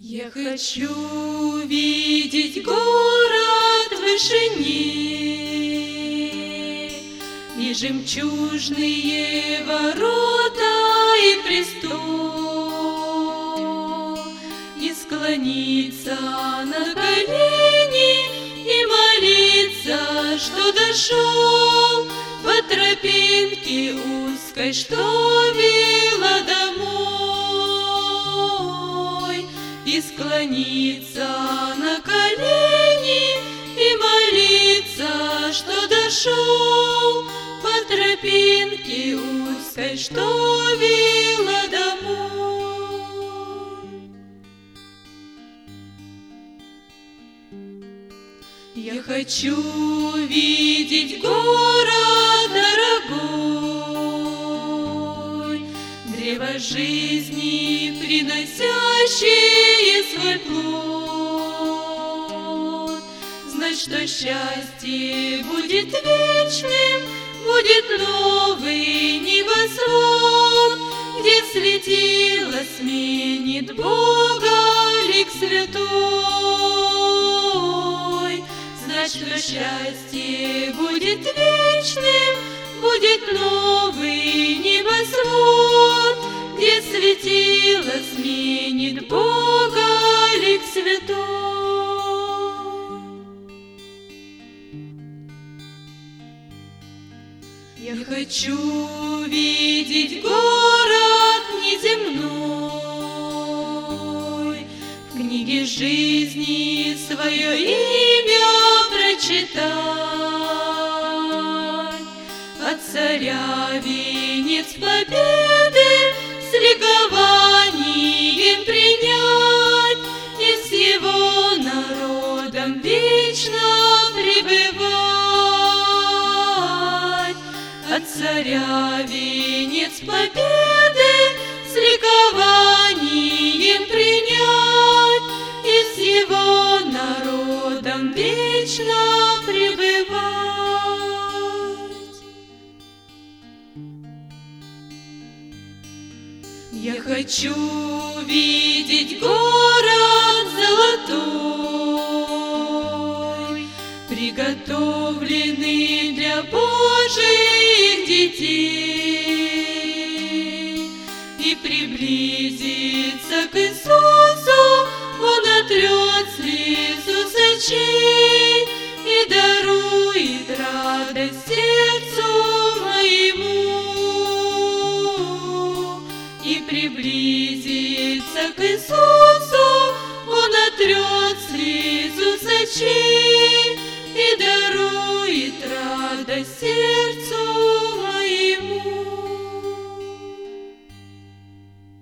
Я хочу видеть город в вышине, и жемчужные ворота, и престол, и склониться на колени, и молиться, что дошел по тропинке узкой, что вела домой, и склониться на колени, и молиться, что дошел по тропинке узкой, что вела домой. Я хочу видеть город дорогой, древо жизни, приносящее свой плод. Знать, что счастье будет вечным, будет новый небосвод, где светило сменит Бога лик святой. Знать, что счастье будет вечным, будет новый небосвод, где светило сменит Бога лик святой. Я хочу видеть город неземной, в книге жизни свое имя прочитать, от царя венец победы с ликованием принять и с его народом вечно пребывать. От царя венец победы с ликованием принять и с его народом вечно пребывать. Я хочу видеть город золотой, приготовленный для Божьих детей, и приблизиться к Иисусу Он отрет слезу с очей и дарует радость сердцу моему. И приблизиться к Иисусу Он отрет слезу с очей и дарует радость сердцу